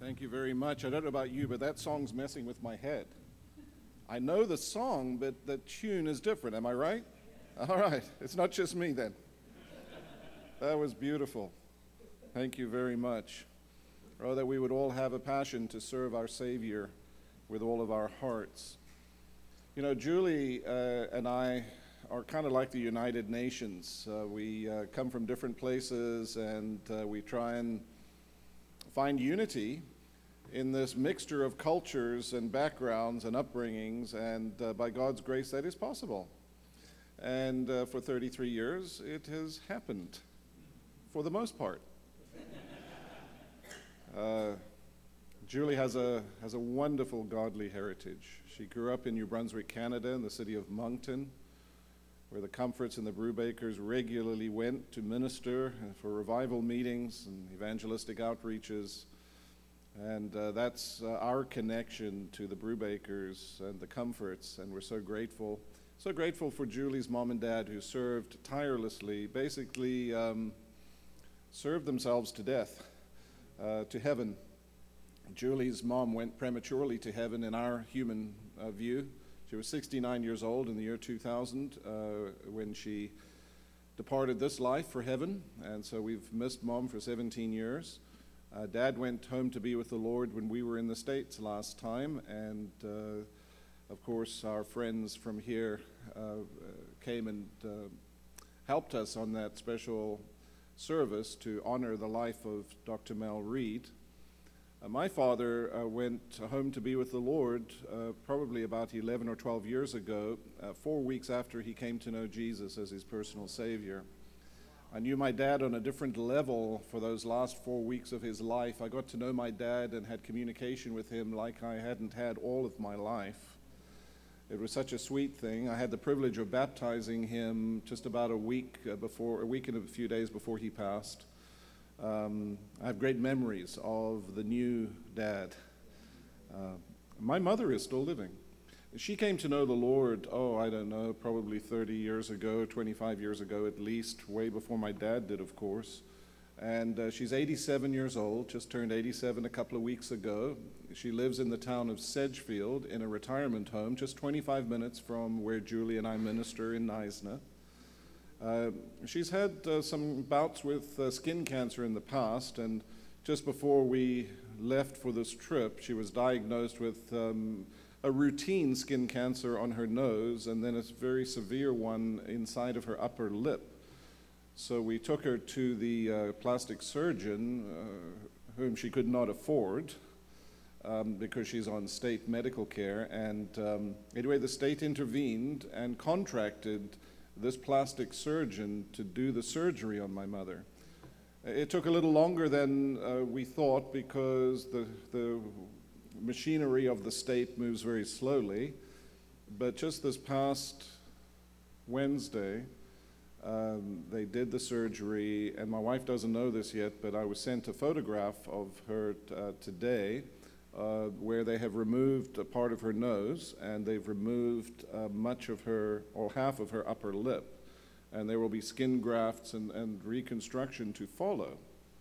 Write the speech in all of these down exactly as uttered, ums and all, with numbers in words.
Thank you very much. I don't know about you, but that song's messing with my head. I know the song, but the tune is different. Am I right? All right. It's not just me then. That was beautiful. Thank you very much. Oh, that we would all have a passion to serve our Savior with all of our hearts. You know, Julie uh, and I are kind of like the United Nations. Uh, we uh, come from different places, and uh, we try and find unity in this mixture of cultures and backgrounds and upbringings, and uh, by God's grace that is possible. And uh, for thirty-three years it has happened, for the most part. uh, Julie has a has a wonderful godly heritage. She grew up in New Brunswick, Canada, in the city of Moncton, where the Comforts and the Brewbakers regularly went to minister for revival meetings and evangelistic outreaches. And uh, that's uh, our connection to the Brewbakers and the Comforts, and we're so grateful. So grateful for Julie's mom and dad, who served tirelessly, basically um, served themselves to death, uh, to heaven. Julie's mom went prematurely to heaven in our human uh, view. She was sixty-nine years old in the year two thousand uh, when she departed this life for heaven, and so we've missed Mom for seventeen years. Uh, Dad went home to be with the Lord when we were in the States last time, and uh, of course our friends from here uh, came and uh, helped us on that special service to honor the life of Doctor Mel Reed. Uh, my father uh, went home to be with the Lord uh, probably about eleven or twelve years ago, uh, four weeks after he came to know Jesus as his personal Savior. I knew my dad on a different level for those last four weeks of his life. I got to know my dad and had communication with him like I hadn't had all of my life. It was such a sweet thing. I had the privilege of baptizing him just about a week uh, before, a week and a few days before he passed. Um, I have great memories of the new dad. Uh, my mother is still living. She came to know the Lord, oh, I don't know, probably thirty years ago, twenty-five years ago at least, way before my dad did, of course. And uh, she's eighty-seven years old, just turned eighty-seven a couple of weeks ago. She lives in the town of Sedgefield in a retirement home, just twenty-five minutes from where Julie and I minister in Neisner. Uh, she's had uh, some bouts with uh, skin cancer in the past, and just before we left for this trip, she was diagnosed with um, a routine skin cancer on her nose, and then a very severe one inside of her upper lip. So we took her to the uh, plastic surgeon, uh, whom she could not afford, um, because she's on state medical care, and um, anyway, the state intervened and contracted this plastic surgeon to do the surgery on my mother. It took a little longer than uh, we thought, because the, the machinery of the state moves very slowly, but just this past Wednesday, um, they did the surgery, and my wife doesn't know this yet, but I was sent a photograph of her uh, today, Uh, where they have removed a part of her nose, and they've removed uh, much of her, or half of her upper lip, and there will be skin grafts and, and reconstruction to follow.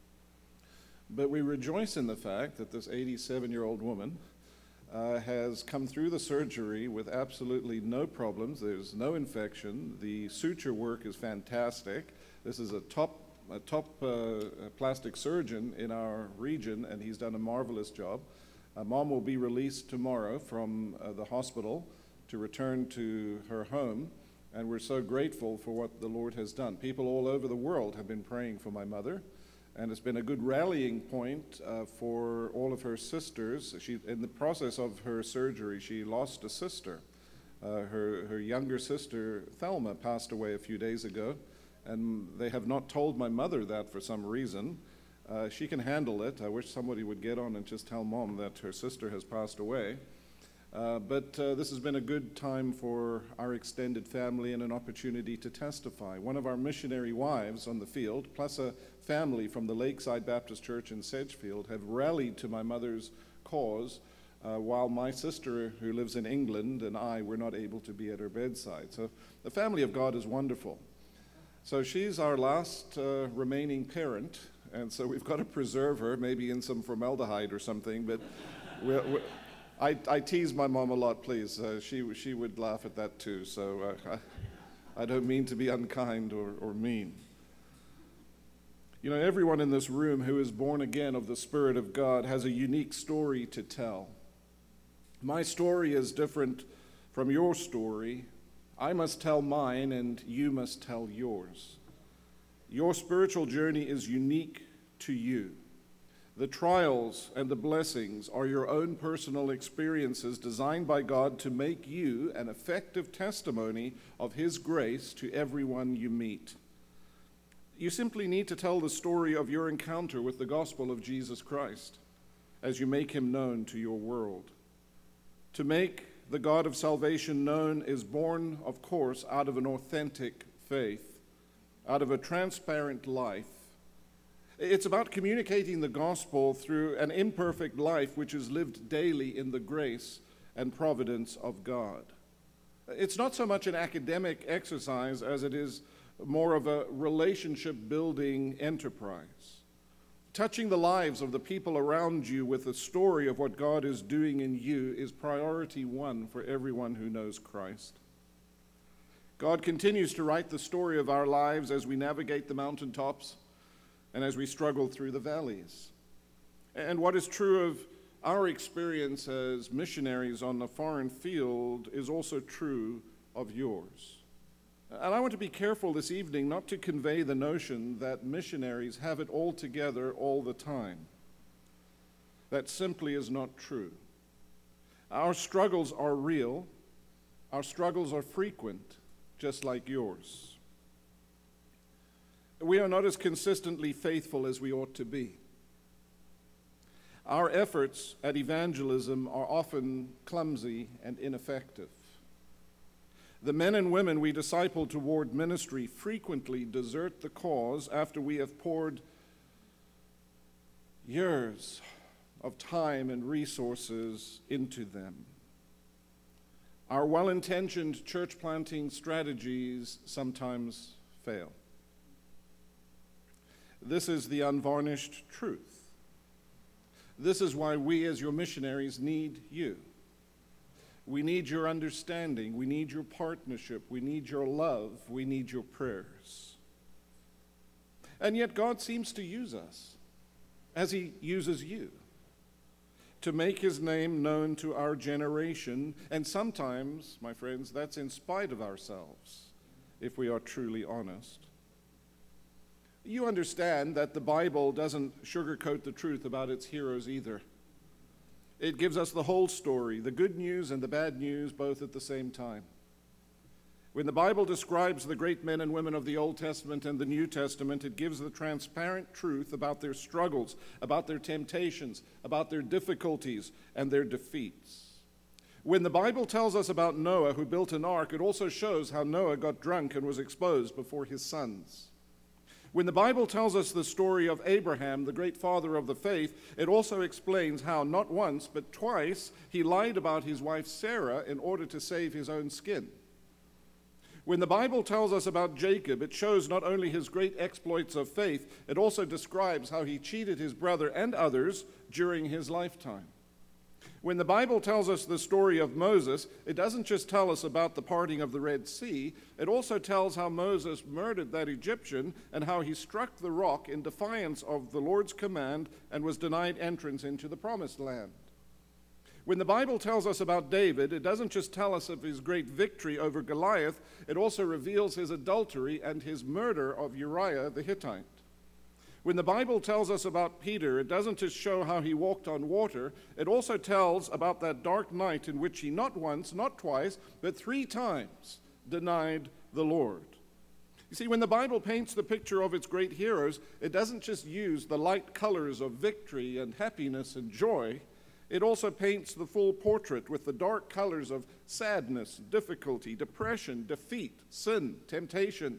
But we rejoice in the fact that this eighty-seven-year-old woman uh, has come through the surgery with absolutely no problems. There's no infection. The suture work is fantastic. This is a top a top uh, plastic surgeon in our region, and he's done a marvelous job. Uh, Mom will be released tomorrow from uh, the hospital to return to her home, and we're so grateful for what the Lord has done. People all over the world have been praying for my mother, and it's been a good rallying point uh, for all of her sisters. She, in the process of her surgery, she lost a sister. Uh, her, her younger sister, Thelma, passed away a few days ago, and they have not told my mother that for some reason. Uh, she can handle it. I wish somebody would get on and just tell Mom that her sister has passed away. Uh, but uh, this has been a good time for our extended family and an opportunity to testify. One of our missionary wives on the field, plus a family from the Lakeside Baptist Church in Sedgefield, have rallied to my mother's cause, uh, while my sister, who lives in England, and I were not able to be at her bedside. So the family of God is wonderful. So she's our last uh, remaining parent, and so we've got to preserve her, maybe in some formaldehyde or something, but we're, we're, I, I tease my mom a lot, please. Uh, she, she would laugh at that too, so uh, I, I don't mean to be unkind or, or mean. You know, everyone in this room who is born again of the Spirit of God has a unique story to tell. My story is different from your story. I must tell mine, and you must tell yours. Your spiritual journey is unique to you. The trials and the blessings are your own personal experiences designed by God to make you an effective testimony of His grace to everyone you meet. You simply need to tell the story of your encounter with the gospel of Jesus Christ as you make Him known to your world. To make the God of salvation known is born, of course, out of an authentic faith, out of a transparent life. It's about communicating the gospel through an imperfect life which is lived daily in the grace and providence of God. It's not so much an academic exercise as it is more of a relationship-building enterprise. Touching the lives of the people around you with the story of what God is doing in you is priority one for everyone who knows Christ. God continues to write the story of our lives as we navigate the mountaintops and as we struggle through the valleys. And what is true of our experience as missionaries on the foreign field is also true of yours. And I want to be careful this evening not to convey the notion that missionaries have it all together all the time. That simply is not true. Our struggles are real. Our struggles are frequent, just like yours. We are not as consistently faithful as we ought to be. Our efforts at evangelism are often clumsy and ineffective. The men and women we disciple toward ministry frequently desert the cause after we have poured years of time and resources into them. Our well-intentioned church planting strategies sometimes fail. This is the unvarnished truth. This is why we as your missionaries need you. We need your understanding. We need your partnership. We need your love. We need your prayers. And yet God seems to use us, as He uses you, to make His name known to our generation. And sometimes, my friends, that's in spite of ourselves, if we are truly honest. You understand that the Bible doesn't sugarcoat the truth about its heroes either. It gives us the whole story, the good news and the bad news, both at the same time. When the Bible describes the great men and women of the Old Testament and the New Testament, it gives the transparent truth about their struggles, about their temptations, about their difficulties and their defeats. When the Bible tells us about Noah who built an ark, it also shows how Noah got drunk and was exposed before his sons. When the Bible tells us the story of Abraham, the great father of the faith, it also explains how not once but twice he lied about his wife Sarah in order to save his own skin. When the Bible tells us about Jacob, it shows not only his great exploits of faith, it also describes how he cheated his brother and others during his lifetime. When the Bible tells us the story of Moses, it doesn't just tell us about the parting of the Red Sea, it also tells how Moses murdered that Egyptian and how he struck the rock in defiance of the Lord's command and was denied entrance into the Promised Land. When the Bible tells us about David, it doesn't just tell us of his great victory over Goliath, it also reveals his adultery and his murder of Uriah the Hittite. When the Bible tells us about Peter, it doesn't just show how he walked on water, it also tells about that dark night in which he not once, not twice, but three times denied the Lord. You see, when the Bible paints the picture of its great heroes, it doesn't just use the light colors of victory and happiness and joy, it also paints the full portrait with the dark colors of sadness, difficulty, depression, defeat, sin, temptation.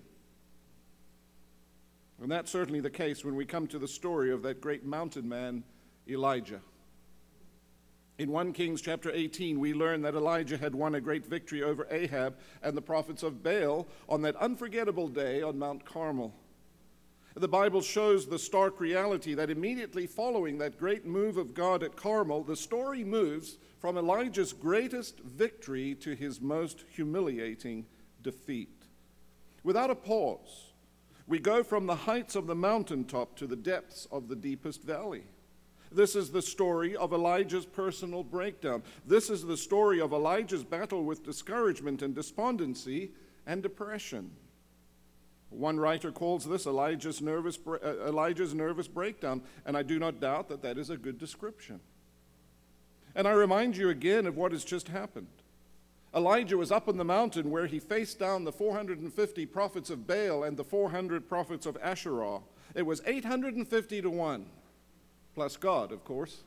And that's certainly the case when we come to the story of that great mountain man, Elijah. In First Kings chapter eighteen, we learn that Elijah had won a great victory over Ahab and the prophets of Baal on that unforgettable day on Mount Carmel. The Bible shows the stark reality that immediately following that great move of God at Carmel, the story moves from Elijah's greatest victory to his most humiliating defeat. Without a pause, we go from the heights of the mountaintop to the depths of the deepest valley. This is the story of Elijah's personal breakdown. This is the story of Elijah's battle with discouragement and despondency and depression. One writer calls this Elijah's nervous, uh, Elijah's nervous breakdown, and I do not doubt that that is a good description. And I remind you again of what has just happened. Elijah was up on the mountain where he faced down the four hundred fifty prophets of Baal and the four hundred prophets of Asherah. It was eight hundred fifty to one, plus God, of course.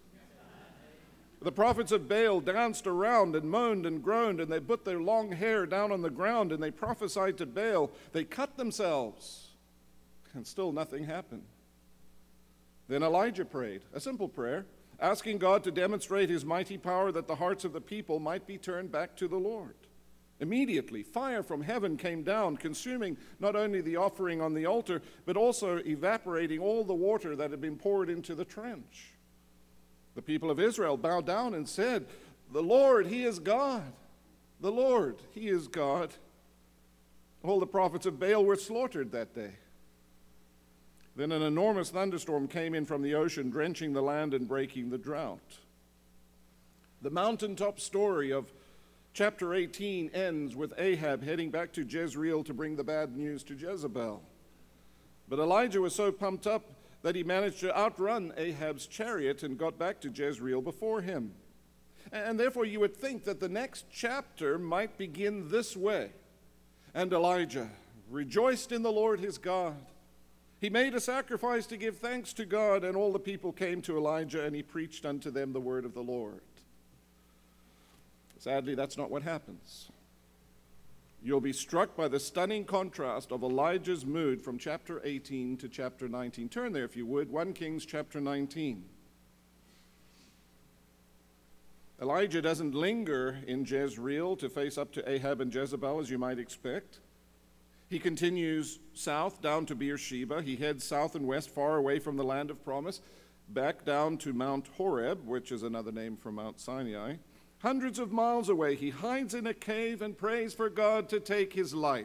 The prophets of Baal danced around and moaned and groaned, and they put their long hair down on the ground, and they prophesied to Baal. They cut themselves, and still nothing happened. Then Elijah prayed, a simple prayer, asking God to demonstrate his mighty power that the hearts of the people might be turned back to the Lord. Immediately, fire from heaven came down, consuming not only the offering on the altar, but also evaporating all the water that had been poured into the trench. The people of Israel bowed down and said, "The Lord, he is God. The Lord, he is God." All the prophets of Baal were slaughtered that day. Then an enormous thunderstorm came in from the ocean, drenching the land and breaking the drought. The mountaintop story of chapter eighteen ends with Ahab heading back to Jezreel to bring the bad news to Jezebel. But Elijah was so pumped up that he managed to outrun Ahab's chariot and got back to Jezreel before him. And therefore you would think that the next chapter might begin this way. And Elijah rejoiced in the Lord his God. He made a sacrifice to give thanks to God, and all the people came to Elijah, and he preached unto them the word of the Lord. Sadly, that's not what happens. You'll be struck by the stunning contrast of Elijah's mood from chapter eighteen to chapter nineteen. Turn there, if you would, First Kings chapter nineteen. Elijah doesn't linger in Jezreel to face up to Ahab and Jezebel, as you might expect. He continues south down to Beersheba. He heads south and west, far away from the land of promise, back down to Mount Horeb, which is another name for Mount Sinai. Hundreds of miles away, he hides in a cave and prays for God to take his life.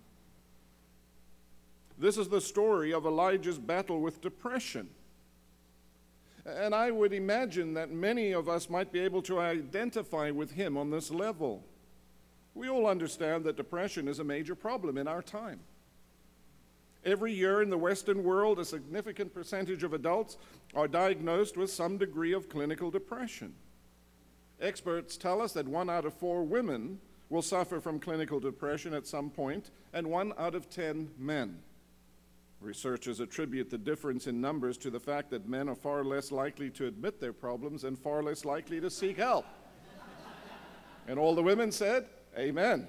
This is the story of Elijah's battle with depression. And I would imagine that many of us might be able to identify with him on this level. We all understand that depression is a major problem in our time. Every year in the Western world, a significant percentage of adults are diagnosed with some degree of clinical depression. Experts tell us that one out of four women will suffer from clinical depression at some point, and one out of ten men. Researchers attribute the difference in numbers to the fact that men are far less likely to admit their problems and far less likely to seek help. And all the women said, amen.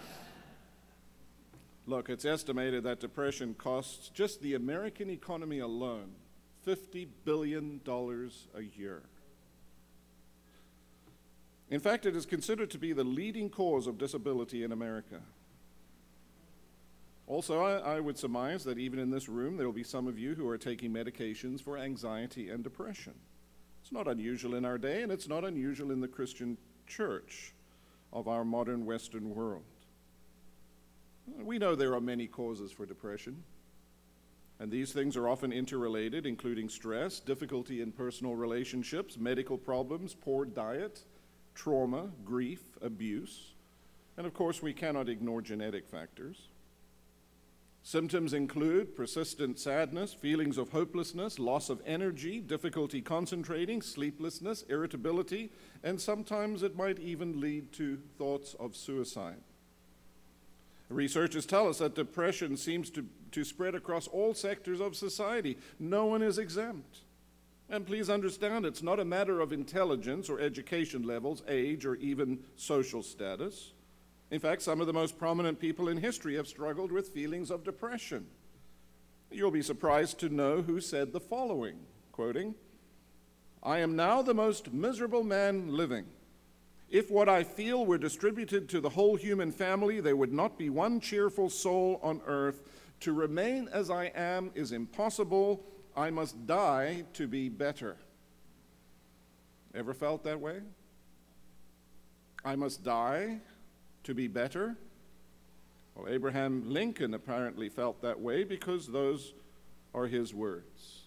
Look, it's estimated that depression costs just the American economy alone fifty billion dollars a year. In fact, it is considered to be the leading cause of disability in America. Also, I, I would surmise that even in this room, there will be some of you who are taking medications for anxiety and depression. It's not unusual in our day, and it's not unusual in the Christian church of our modern Western world. We know there are many causes for depression, and these things are often interrelated, including stress, difficulty in personal relationships, medical problems, poor diet, trauma, grief, abuse, and of course we cannot ignore genetic factors. Symptoms include persistent sadness, feelings of hopelessness, loss of energy, difficulty concentrating, sleeplessness, irritability, and sometimes it might even lead to thoughts of suicide. Researchers tell us that depression seems to, to spread across all sectors of society. No one is exempt. And please understand, it's not a matter of intelligence or education levels, age, or even social status. In fact, some of the most prominent people in history have struggled with feelings of depression. You'll be surprised to know who said the following, quoting, "I am now the most miserable man living. If what I feel were distributed to the whole human family, there would not be one cheerful soul on earth. To remain as I am is impossible. I must die to be better. Ever felt that way? I must die to be better? Well, Abraham Lincoln apparently felt that way because those are his words.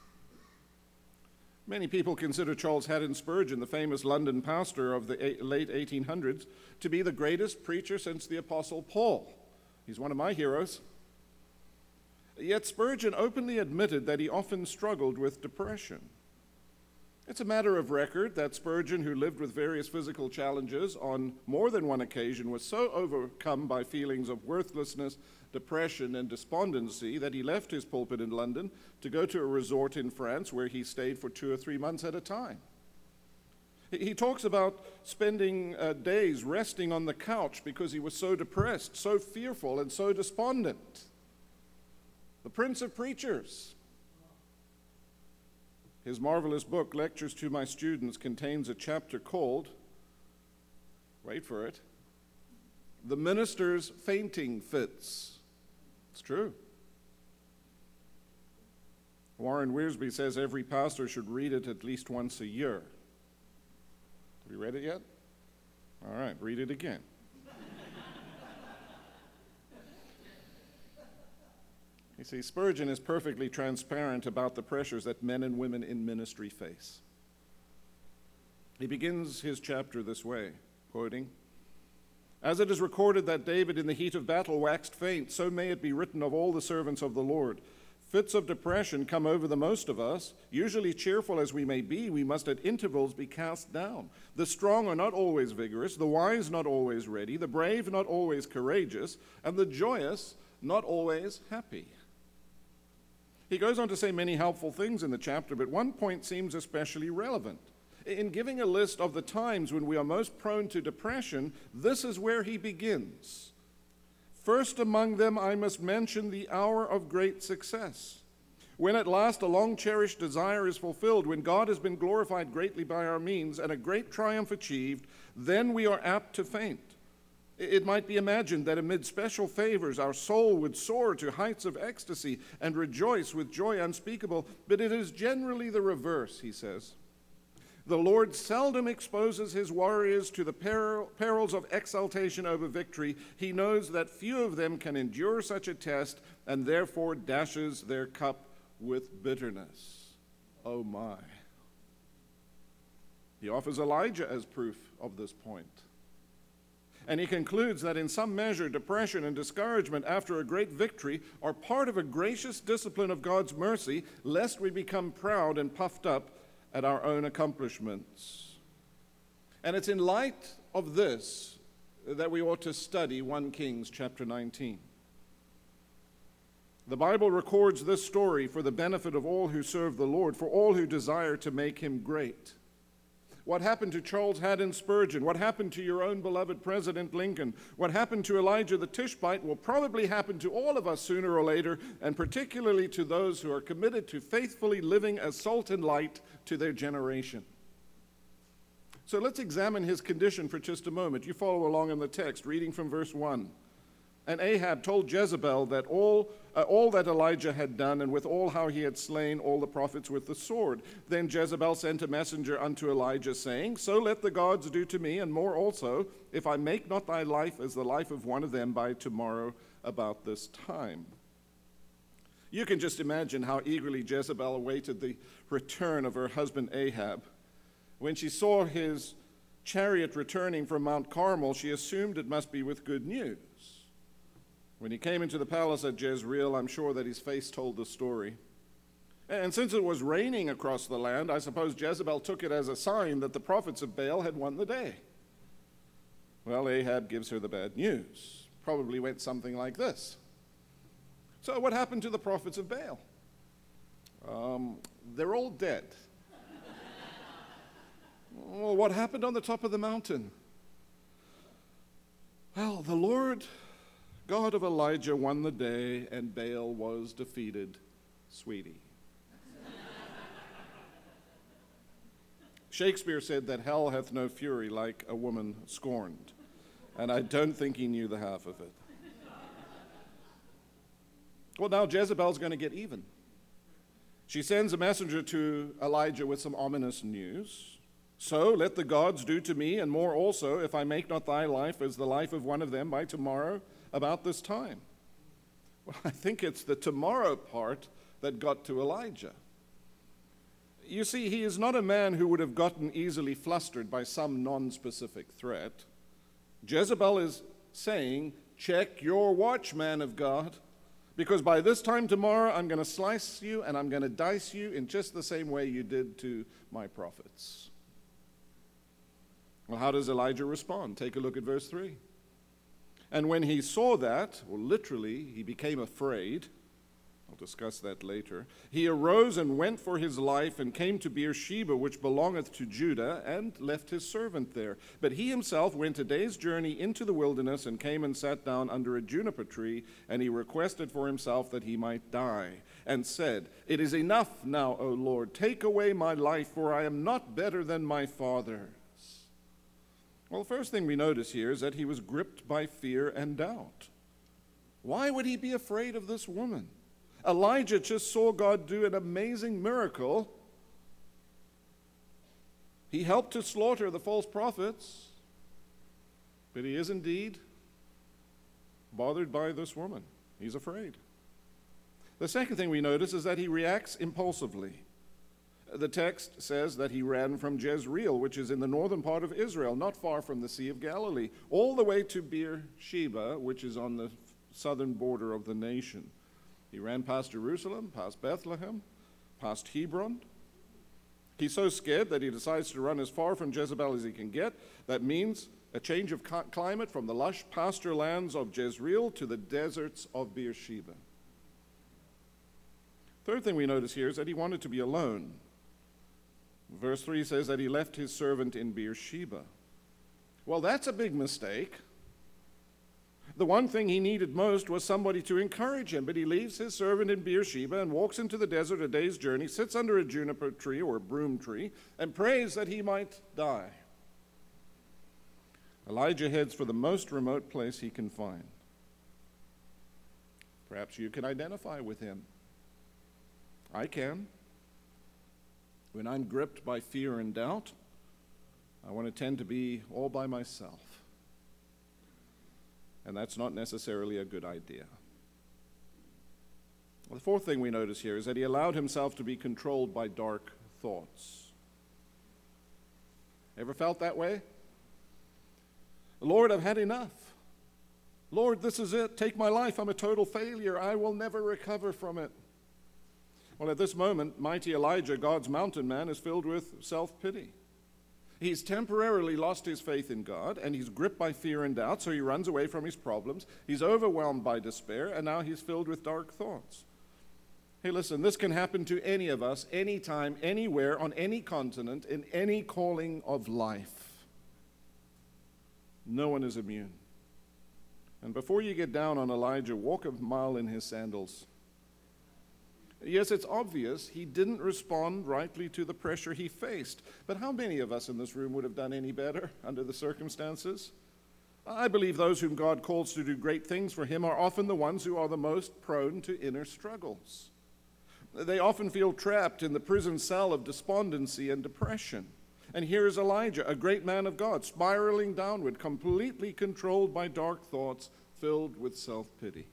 Many people consider Charles Haddon Spurgeon, the famous London pastor of the late eighteen hundreds, to be the greatest preacher since the Apostle Paul. He's one of my heroes. Yet Spurgeon openly admitted that he often struggled with depression. It's a matter of record that Spurgeon, who lived with various physical challenges on more than one occasion, was so overcome by feelings of worthlessness, depression, and despondency that he left his pulpit in London to go to a resort in France where he stayed for two or three months at a time. He talks about spending uh, days resting on the couch because he was so depressed, so fearful, and so despondent. The Prince of Preachers. His marvelous book, Lectures to My Students, contains a chapter called, wait for it, The Minister's Fainting Fits. It's true. Warren Wiersbe says every pastor should read it at least once a year. Have you read it yet? All right, read it again. You see, Spurgeon is perfectly transparent about the pressures that men and women in ministry face. He begins his chapter this way, quoting, "As it is recorded that David in the heat of battle waxed faint, so may it be written of all the servants of the Lord. Fits of depression come over the most of us. Usually cheerful as we may be, we must at intervals be cast down. The strong are not always vigorous, the wise not always ready, the brave not always courageous, and the joyous not always happy." He goes on to say many helpful things in the chapter, but one point seems especially relevant. In giving a list of the times when we are most prone to depression, this is where he begins. "First among them I must mention the hour of great success. When at last a long-cherished desire is fulfilled, when God has been glorified greatly by our means, and a great triumph achieved, then we are apt to faint. It might be imagined that amid special favors our soul would soar to heights of ecstasy and rejoice with joy unspeakable, but it is generally the reverse," he says. "The Lord seldom exposes his warriors to the peril, perils of exaltation over victory. He knows that few of them can endure such a test, and therefore dashes their cup with bitterness." Oh my. He offers Elijah as proof of this point. And he concludes that in some measure, depression and discouragement after a great victory are part of a gracious discipline of God's mercy, lest we become proud and puffed up at our own accomplishments. And it's in light of this that we ought to study First Kings chapter nineteen. The Bible records this story for the benefit of all who serve the Lord, for all who desire to make him great. What happened to Charles Haddon Spurgeon? What happened to your own beloved President Lincoln? What happened to Elijah the Tishbite will probably happen to all of us sooner or later, and particularly to those who are committed to faithfully living as salt and light to their generation. So let's examine his condition for just a moment. You follow along in the text, reading from verse one. "And Ahab told Jezebel that all, uh, all that Elijah had done, and with all how he had slain all the prophets with the sword. Then Jezebel sent a messenger unto Elijah, saying, So let the gods do to me, and more also, if I make not thy life as the life of one of them by tomorrow about this time." You can just imagine how eagerly Jezebel awaited the return of her husband Ahab. When she saw his chariot returning from Mount Carmel, she assumed it must be with good news. When he came into the palace at Jezreel, I'm sure that his face told the story. And since it was raining across the land, I suppose Jezebel took it as a sign that the prophets of Baal had won the day. Well, Ahab gives her the bad news. Probably went something like this. "So what happened to the prophets of Baal?" Um, they're all dead. "Well, what happened on the top of the mountain?" "Well, the Lord God of Elijah won the day, and Baal was defeated, sweetie." Shakespeare said that hell hath no fury like a woman scorned, and I don't think he knew the half of it. Well, now Jezebel's going to get even. She sends a messenger to Elijah with some ominous news. So let the gods do to me, and more also, if I make not thy life as the life of one of them by tomorrow about this time. Well, I think it's the tomorrow part that got to Elijah. You see, he is not a man who would have gotten easily flustered by some non-specific threat. Jezebel is saying, check your watch, man of God, because by this time tomorrow I'm going to slice you and I'm going to dice you in just the same way you did to my prophets. Well, how does Elijah respond? Take a look at verse three. And when he saw that, well, literally, he became afraid. I'll discuss that later. He arose and went for his life and came to Beersheba, which belongeth to Judah, and left his servant there. But he himself went a day's journey into the wilderness and came and sat down under a juniper tree, and he requested for himself that he might die, and said, It is enough now, O Lord, take away my life, for I am not better than my fathers. Well, the first thing we notice here is that he was gripped by fear and doubt. Why would he be afraid of this woman? Elijah just saw God do an amazing miracle. He helped to slaughter the false prophets, but he is indeed bothered by this woman. He's afraid. The second thing we notice is that he reacts impulsively. The text says that he ran from Jezreel, which is in the northern part of Israel, not far from the Sea of Galilee, all the way to Beersheba, which is on the southern border of the nation. He ran past Jerusalem, past Bethlehem, past Hebron. He's so scared that he decides to run as far from Jezebel as he can get. That means a change of climate from the lush pasture lands of Jezreel to the deserts of Beersheba. Third thing we notice here is that he wanted to be alone. Verse three says that he left his servant in Beersheba. Well, that's a big mistake. The one thing he needed most was somebody to encourage him, but he leaves his servant in Beersheba and walks into the desert a day's journey, sits under a juniper tree or a broom tree, and prays that he might die. Elijah heads for the most remote place he can find. Perhaps you can identify with him. I can. When I'm gripped by fear and doubt, I want to tend to be all by myself. And that's not necessarily a good idea. Well, the fourth thing we notice here is that he allowed himself to be controlled by dark thoughts. Ever felt that way? Lord, I've had enough. Lord, this is it. Take my life. I'm a total failure. I will never recover from it. Well, at this moment, mighty Elijah, God's mountain man, is filled with self-pity. He's temporarily lost his faith in God, and he's gripped by fear and doubt, so he runs away from his problems. He's overwhelmed by despair, and now he's filled with dark thoughts. Hey, listen, this can happen to any of us, anytime, anywhere, on any continent, in any calling of life. No one is immune. And before you get down on Elijah, walk a mile in his sandals. Yes, it's obvious he didn't respond rightly to the pressure he faced. But how many of us in this room would have done any better under the circumstances? I believe those whom God calls to do great things for him are often the ones who are the most prone to inner struggles. They often feel trapped in the prison cell of despondency and depression. And here is Elijah, a great man of God, spiraling downward, completely controlled by dark thoughts, filled with self-pity.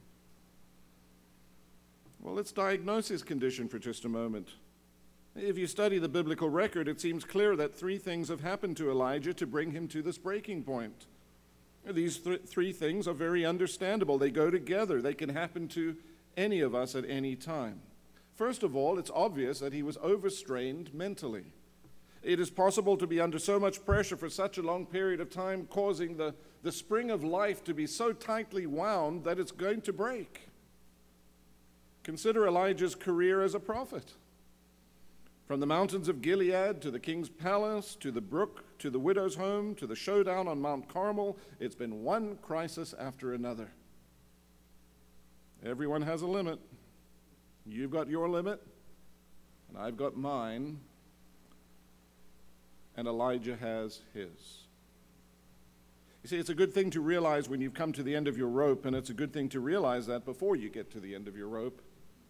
Well, let's diagnose his condition for just a moment. If you study the biblical record, it seems clear that three things have happened to Elijah to bring him to this breaking point. These th- three things are very understandable. They go together. They can happen to any of us at any time. First of all, it's obvious that he was overstrained mentally. It is possible to be under so much pressure for such a long period of time, causing the, the spring of life to be so tightly wound that it's going to break. Consider Elijah's career as a prophet. From the mountains of Gilead to the king's palace, to the brook, to the widow's home, to the showdown on Mount Carmel, it's been one crisis after another. Everyone has a limit. You've got your limit, and I've got mine, and Elijah has his. You see, it's a good thing to realize when you've come to the end of your rope, and it's a good thing to realize that before you get to the end of your rope.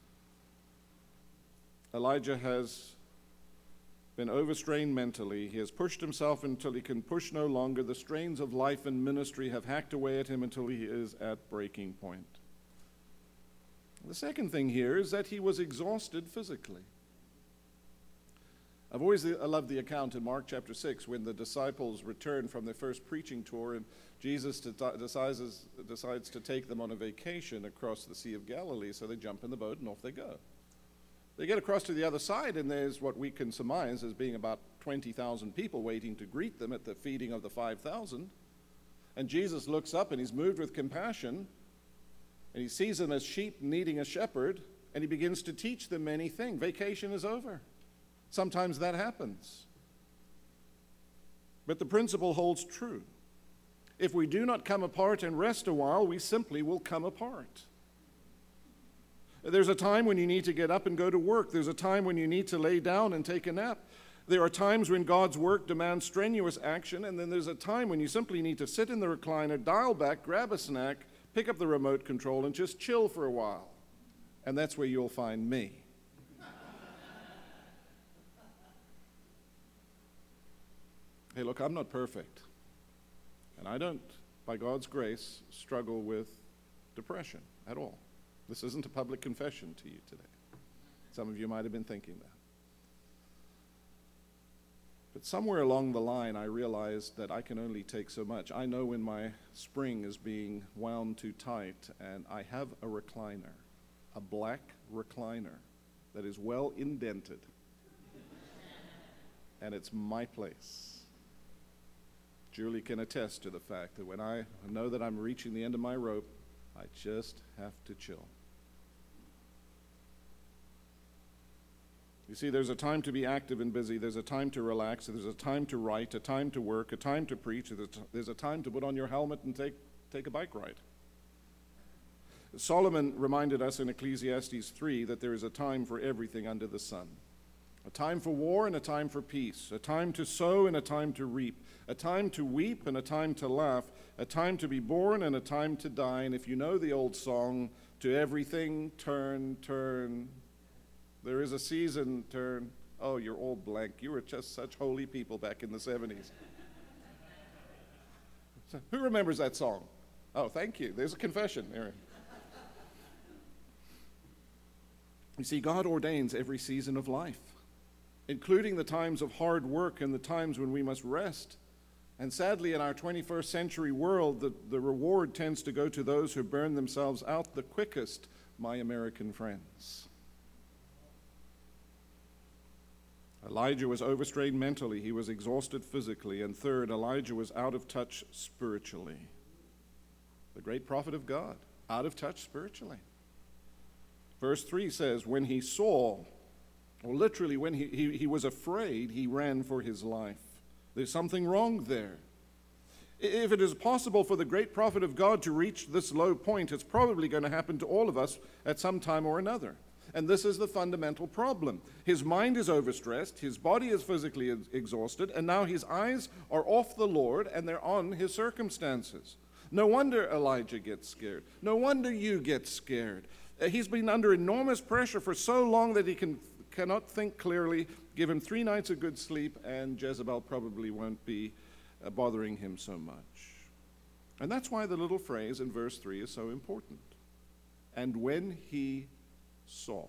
Elijah has been overstrained mentally. He has pushed himself until he can push no longer. The strains of life and ministry have hacked away at him until he is at breaking point. The second thing here is that he was exhausted physically. I've always I love the account in Mark chapter six when the disciples return from their first preaching tour and Jesus decides, decides to take them on a vacation across the Sea of Galilee, so they jump in the boat and off they go. They get across to the other side, and there's what we can surmise as being about twenty thousand people waiting to greet them at the feeding of the five thousand. And Jesus looks up, and he's moved with compassion, and he sees them as sheep needing a shepherd, and he begins to teach them many things. Vacation is over. Sometimes that happens. But the principle holds true. If we do not come apart and rest a while, we simply will come apart. There's a time when you need to get up and go to work. There's a time when you need to lay down and take a nap. There are times when God's work demands strenuous action, and then there's a time when you simply need to sit in the recliner, dial back, grab a snack, pick up the remote control, and just chill for a while. And that's where you'll find me. Hey, look, I'm not perfect. And I don't, by God's grace, struggle with depression at all. This isn't a public confession to you today. Some of you might have been thinking that. But somewhere along the line, I realized that I can only take so much. I know when my spring is being wound too tight, and I have a recliner, a black recliner that is well indented. And it's my place. Julie can attest to the fact that when I know that I'm reaching the end of my rope, I just have to chill. You see, there's a time to be active and busy. There's a time to relax. There's a time to write, a time to work, a time to preach. There's a time to put on your helmet and take, take a bike ride. Solomon reminded us in Ecclesiastes three that there is a time for everything under the sun. A time for war and a time for peace, a time to sow and a time to reap, a time to weep and a time to laugh, a time to be born and a time to die. And if you know the old song, to everything turn, turn. There is a season, turn. Oh, you're all blank. You were just such holy people back in the seventies. So, who remembers that song? Oh, thank you. There's a confession. There. You see, God ordains every season of life, including the times of hard work and the times when we must rest. And sadly, in our twenty-first century world, the, the reward tends to go to those who burn themselves out the quickest, my American friends. Elijah was overstrained mentally. He was exhausted physically. And third, Elijah was out of touch spiritually. The great prophet of God, out of touch spiritually. Verse three says, when he saw, or literally when he, he, he was afraid, he ran for his life. There's something wrong there. If it is possible for the great prophet of God to reach this low point, it's probably going to happen to all of us at some time or another. And this is the fundamental problem. His mind is overstressed, his body is physically exhausted, and now his eyes are off the Lord and they're on his circumstances. No wonder Elijah gets scared. No wonder you get scared. He's been under enormous pressure for so long that he can, cannot think clearly. Give him three nights of good sleep, and Jezebel probably won't be uh, bothering him so much. And that's why the little phrase in verse three is so important. And when he saw.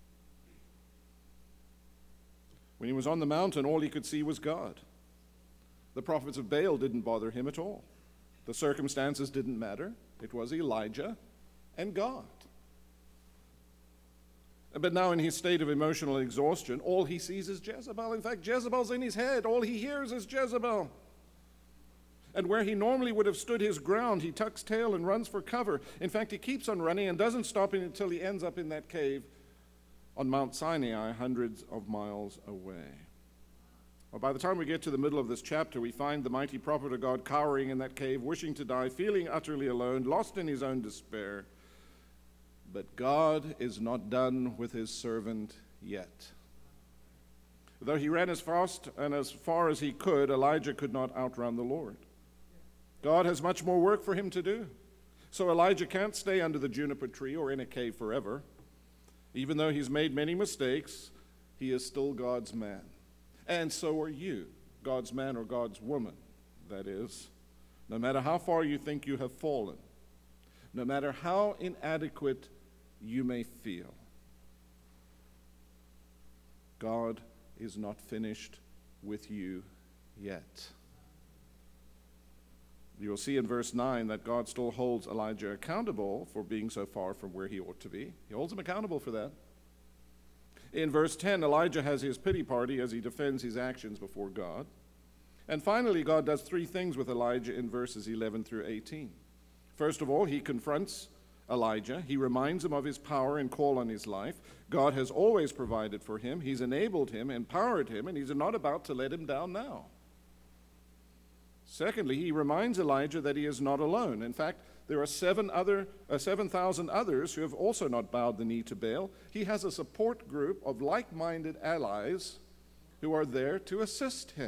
When he was on the mountain, all he could see was God. The prophets of Baal didn't bother him at all. The circumstances didn't matter. It was Elijah and God. But now in his state of emotional exhaustion, all he sees is Jezebel. In fact, Jezebel's in his head. All he hears is Jezebel. And where he normally would have stood his ground, he tucks tail and runs for cover. In fact, he keeps on running and doesn't stop until he ends up in that cave on Mount Sinai, hundreds of miles away. Well, by the time we get to the middle of this chapter, we find the mighty prophet of God cowering in that cave, wishing to die, feeling utterly alone, lost in his own despair. But God is not done with his servant yet. Though he ran as fast and as far as he could, Elijah could not outrun the Lord. God has much more work for him to do. So Elijah can't stay under the juniper tree or in a cave forever. Even though he's made many mistakes, he is still God's man. And so are you, God's man or God's woman, that is. No matter how far you think you have fallen, no matter how inadequate you may feel, God is not finished with you yet. You'll see in verse nine that God still holds Elijah accountable for being so far from where he ought to be. He holds him accountable for that. In verse ten, Elijah has his pity party as he defends his actions before God. And finally, God does three things with Elijah in verses eleven through eighteen. First of all, he confronts Elijah. He reminds him of his power and call on his life. God has always provided for him. He's enabled him, empowered him, and he's not about to let him down now. Secondly, he reminds Elijah that he is not alone. In fact, there are seven other, uh, seven thousand others who have also not bowed the knee to Baal. He has a support group of like-minded allies who are there to assist him.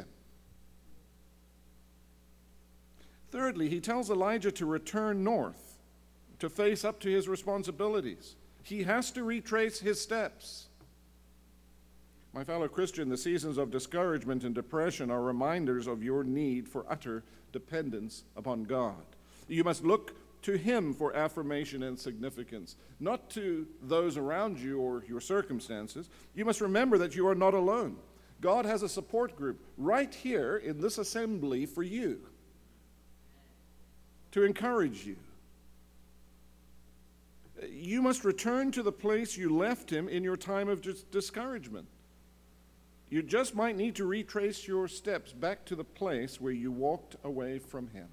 Thirdly, he tells Elijah to return north, to face up to his responsibilities. He has to retrace his steps. My fellow Christian, the seasons of discouragement and depression are reminders of your need for utter dependence upon God. You must look to him for affirmation and significance, not to those around you or your circumstances. You must remember that you are not alone. God has a support group right here in this assembly for you, to encourage you. You must return to the place you left him in your time of dis- discouragement. You just might need to retrace your steps back to the place where you walked away from him.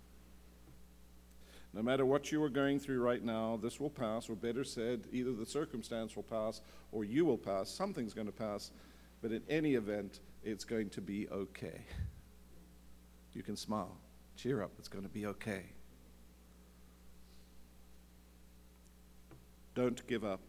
No matter what you are going through right now, this will pass, or better said, either the circumstance will pass or you will pass. Something's going to pass, but in any event, it's going to be okay. You can smile. Cheer up. It's going to be okay. Don't give up.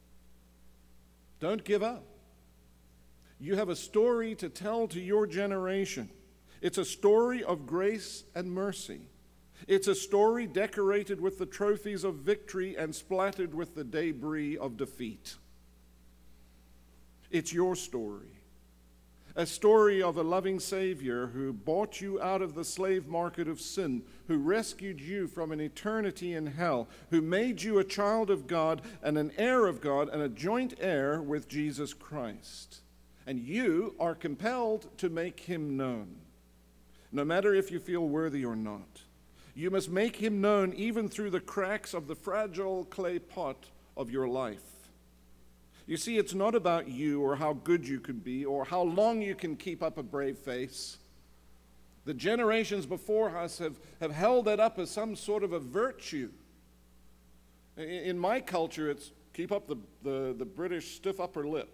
Don't give up. You have a story to tell to your generation. It's a story of grace and mercy. It's a story decorated with the trophies of victory and splattered with the debris of defeat. It's your story. A story of a loving Savior who bought you out of the slave market of sin, who rescued you from an eternity in hell, who made you a child of God and an heir of God and a joint heir with Jesus Christ. And you are compelled to make him known, no matter if you feel worthy or not. You must make him known even through the cracks of the fragile clay pot of your life. You see, it's not about you or how good you can be or how long you can keep up a brave face. The generations before us have, have held that up as some sort of a virtue. In, in my culture, it's keep up the, the, the British stiff upper lip.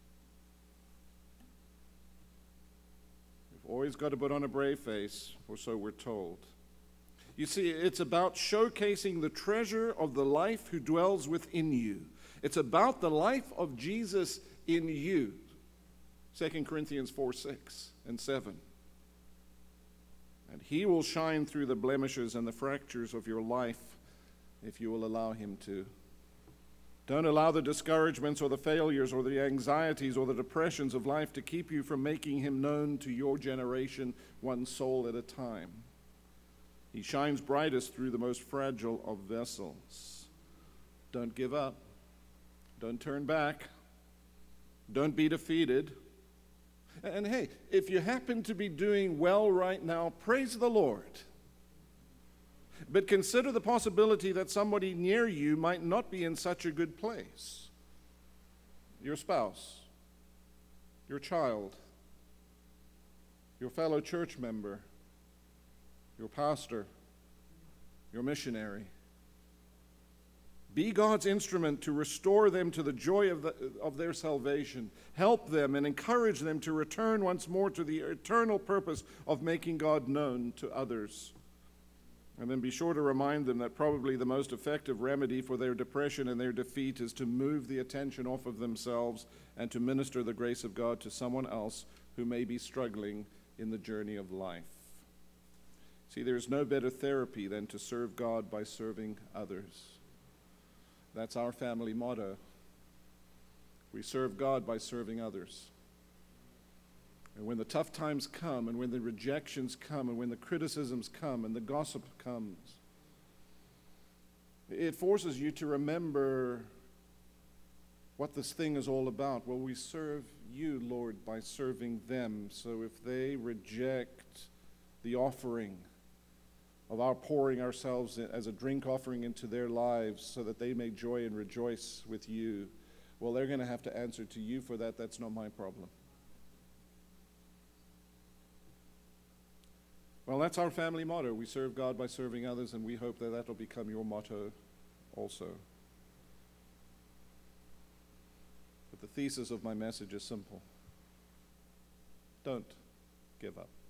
We've always got to put on a brave face, or so we're told. You see, it's about showcasing the treasure of the life who dwells within you. It's about the life of Jesus in you. Second Corinthians four, six and seven. And he will shine through the blemishes and the fractures of your life if you will allow him to. Don't allow the discouragements or the failures or the anxieties or the depressions of life to keep you from making him known to your generation, one soul at a time. He shines brightest through the most fragile of vessels. Don't give up. Don't turn back. Don't be defeated. And hey, if you happen to be doing well right now, praise the Lord. But consider the possibility that somebody near you might not be in such a good place. Your spouse, your child, your fellow church member, your pastor, your missionary. Be God's instrument to restore them to the joy of, the, of their salvation. Help them and encourage them to return once more to the eternal purpose of making God known to others. And then be sure to remind them that probably the most effective remedy for their depression and their defeat is to move the attention off of themselves and to minister the grace of God to someone else who may be struggling in the journey of life. See, there's no better therapy than to serve God by serving others. That's our family motto. We serve God by serving others. And when the tough times come, and when the rejections come, and when the criticisms come, and the gossip comes, it forces you to remember what this thing is all about. Well, we serve you, Lord, by serving them. So if they reject the offering of our pouring ourselves as a drink offering into their lives so that they may joy and rejoice with you, well, they're going to have to answer to you for that. That's not my problem. Well, that's our family motto. We serve God by serving others, and we hope that that will become your motto also. But the thesis of my message is simple. Don't give up.